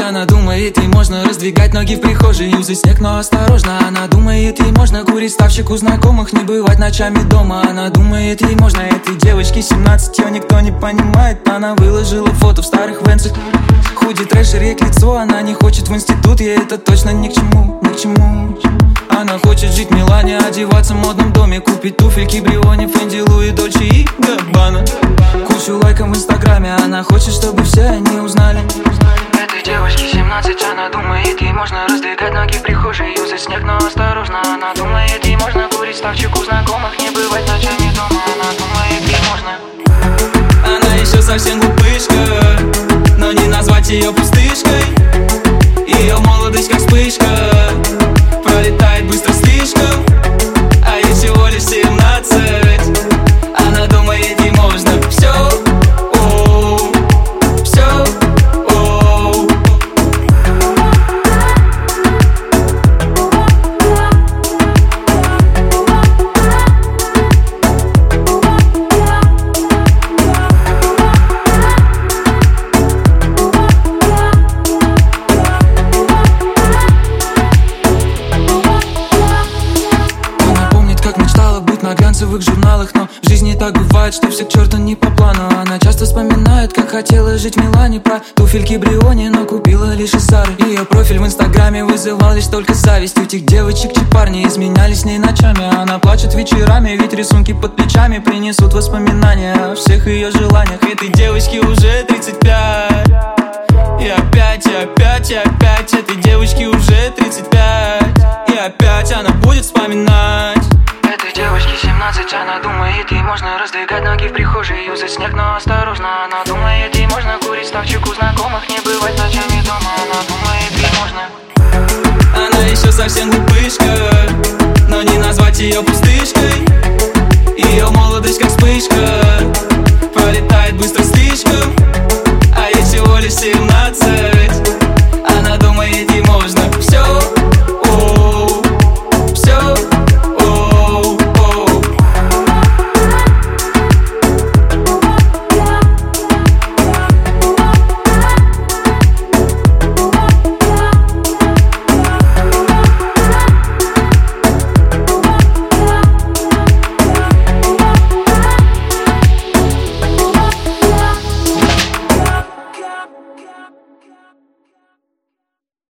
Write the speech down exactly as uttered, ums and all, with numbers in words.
Она думает, ей можно раздвигать ноги в прихожей, юзать снег, но осторожно. Она думает, ей можно курить ставчик у знакомых, не бывать ночами дома. Она думает, ей можно, этой девочке семнадцать, ее никто не понимает. Она выложила фото в старых венцах, худи, трэшер, ей к лицу. Она не хочет в институт, ей это точно ни к чему, ни к чему. Она хочет жить в Милане, одеваться в модном доме, купить туфельки Бриони, Фенди, Луи, Дольче и Габбана, кучу лайков в инстаграме. Она хочет, чтобы все они узнали. Этой девочке семнадцать, она думает, ей можно раздвигать ноги в прихожей, юзать снег, но осторожно. Она думает, ей можно курить ставчик у знакомых, не бывать ночами дома. Она думает, ей можно. Она еще совсем глупышка, но не назвать ее пустышкой. Ее молодость как вспышка, пролетает быстро слишком, а ей всего лишь семнадцать. Она думает, ей можно все, оу, все, оу. На глянцевых журналах, но в жизни так бывает, что все к черту не по плану. Она часто вспоминает, как хотела жить в Милане, про туфельки Бриони, но купила лишь из Зары. Ее профиль в инстаграме вызывал лишь только зависть. У тех девочек, чьи парни изменялись с ней ночами. Она плачет вечерами, ведь рисунки под плечами принесут воспоминания о всех ее желаниях. Этой девочке уже тридцать пять, и опять, и опять, и опять. Этой девочке уже тридцать пять, и опять она будет вспоминать. Этой девочке семнадцать, она думает, ей можно раздвигать ноги в прихожей, юзать снег, но осторожно. Она думает, ей можно курить ставчик у знакомых, не бывать ночами дома. Она думает, ей можно. Она еще совсем глупышка, но не назвать ее пустышкой. Ее молодость как вспышка, пролетает быстро слишком, а ей всего лишь семнадцать.